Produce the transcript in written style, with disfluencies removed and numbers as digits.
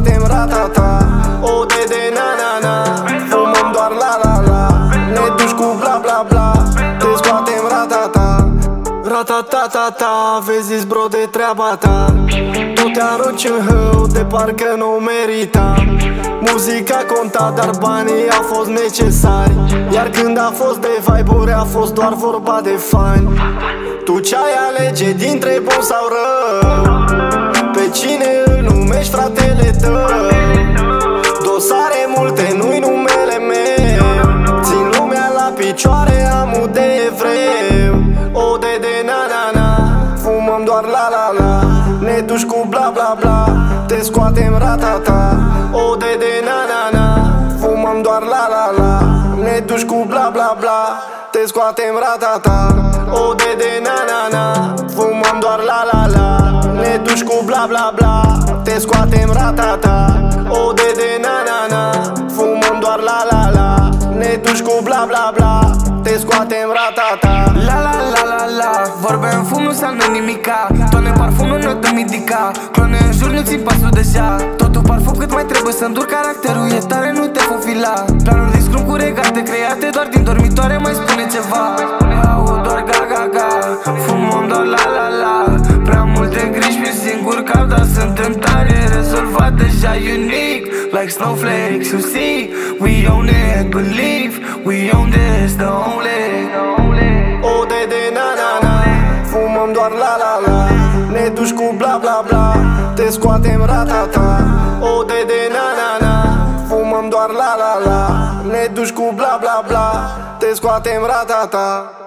scoatem ratata. O de na-na-na, fumăm doar la-la-la, ne duci cu bla-bla-bla, te scoatem ratata. Ratatatata, vezi bro de treaba ta, tu te arunci în hău de parcă nu merita. Muzica conta, dar banii au fost necesari, iar când a fost de vibe-uri a fost doar vorba de fani. Tu ce-ai alege dintre bun sau rău? Pe cine îl numești fratele tău? Dosare multe, nu-i numele meu, țin lumea la picioare, amul de evreu. O de na-na-na, fumăm doar la-la-la, ne duci cu bla-bla-bla, te scoatem ratata. O de na-na-na, fumăm doar la-la-la, ne duci cu bla-bla-bla, te scoatem ratata. O de na-na-na, fumăm doar la-la-la, ne duci cu bla-bla-bla, te scoatem ratata. O de na-na-na, fumăm doar la-la-la, ne duci cu bla-bla-bla, te scoatem ratata. La-la-la-la-la, vorbe în fum nu înseamnă nimica, toane parfum nu notă midica, clone în jur nu țin pasul deja. Totul parfum cât mai trebuie să îndur caracterul, e tare, nu te fofila. Planuri din scrum cu regate create doar din dormitoare, mai spune ceva. Aud doar ga-ga-ga, fumăm doar la-la-la, prea multe griji pe singur cap, dar suntem tare, rezolvat deja, unique, like snowflakes, you see. We own it, believe, we own this, the only. O de na-na-na, fumăm doar la-la-la, ne duci cu bla-bla-bla, te scoatem ratata. O de na-na-na, fumăm doar la-la-la, ne duci cu bla-bla-bla, te scoatem ratata.